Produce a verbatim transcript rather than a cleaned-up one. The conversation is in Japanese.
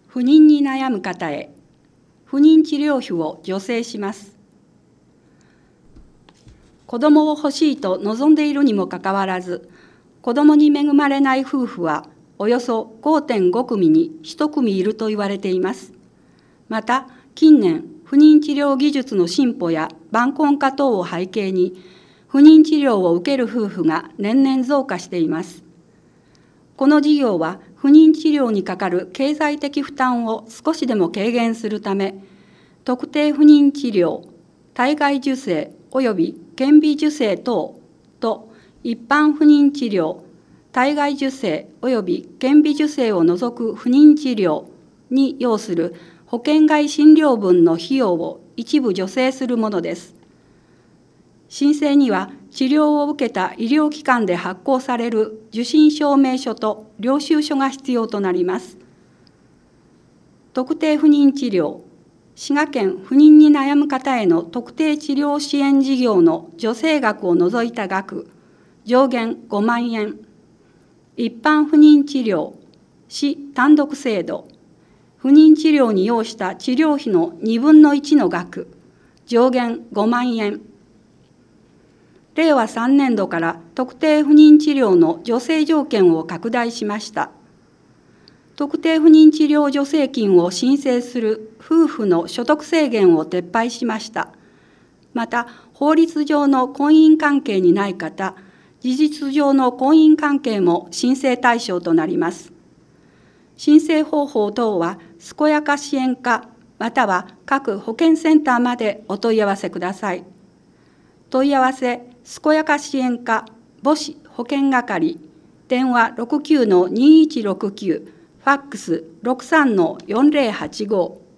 不妊に悩む方へ、不妊治療費を助成します。子どもを欲しいと望んでいるにもかかわらず、子どもに恵まれない夫婦はおよそ ごてんご 組にいち組いると言われています。また、近年、不妊治療技術の進歩や晩婚化等を背景に、不妊治療を受ける夫婦が年々増加しています。この事業は、不妊治療にかかる経済的負担を少しでも軽減するため、特定不妊治療、体外受精及び顕微授精等と一般不妊治療、体外受精及び顕微授精を除く不妊治療に要する保険外診療分の費用を一部助成するものです。申請には治療を受けた医療機関で発行される受診証明書と領収書が必要となります。特定不妊治療、滋賀県不妊に悩む方への特定治療支援事業の助成額を除いた額、上限ごまんえん、一般不妊治療、市単独制度、不妊治療に要した治療費のにぶんのいちの額、上限ごまんえん、れいわさんねん度から特定不妊治療の助成条件を拡大しました。特定不妊治療助成金を申請する夫婦の所得制限を撤廃しました。また、法律上の婚姻関係にない方、事実上の婚姻関係も申請対象となります。申請方法等は、健やか支援課または各保健センターまでお問い合わせください。問い合わせ、健やか支援課母子保健係、電話 ろくきゅうのにいちろくきゅう、ファックス ろくさんのよんぜろはちご。